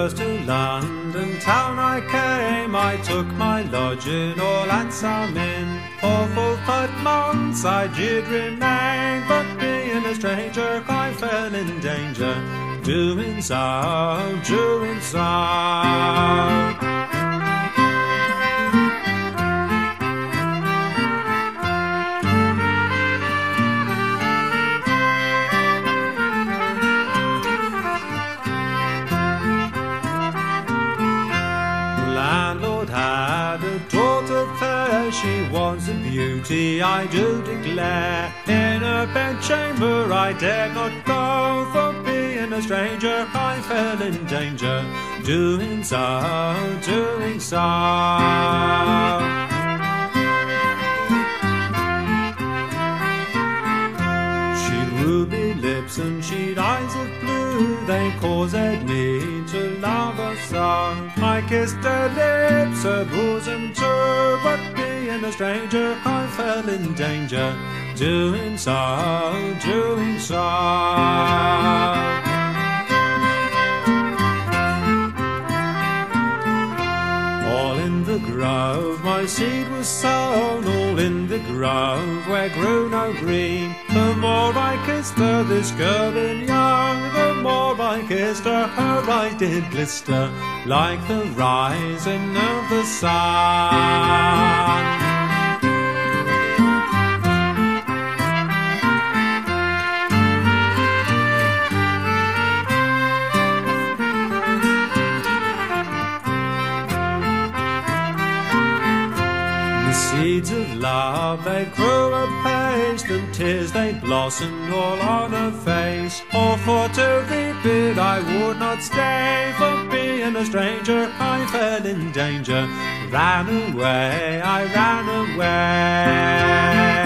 First to London town I came, I took my lodging all handsome in. For full 5 months I did remain, but being a stranger I fell in danger, doing so, doing so. Landlord had a daughter fair, she was a beauty, I do declare. In her bedchamber I dared not go, for being a stranger I fell in danger, doing so, doing so. She'd ruby lips and she'd eyes of blue, they caused me to love her so. I kissed her lips, her bosom too, but being a stranger I fell in danger, doing so, doing so. All in the grove my seed was sown, all in the grove where grew no green. The more I kissed her, this girl in young, the more I kissed her, her eye did glister like the rising of the sun. The seeds of love, they grew apace, the tears they blossomed all on her face. Oh, for to reap it I would not stay, for being a stranger I fell in danger, ran away, I ran away.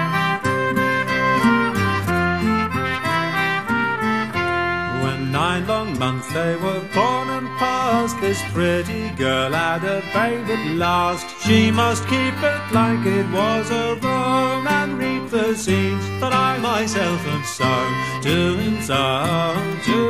When 9 long months they were born and past, this pretty girl had a babe at last. She must keep it like it was her own, and reap the seeds that I myself have sown, doing so, doing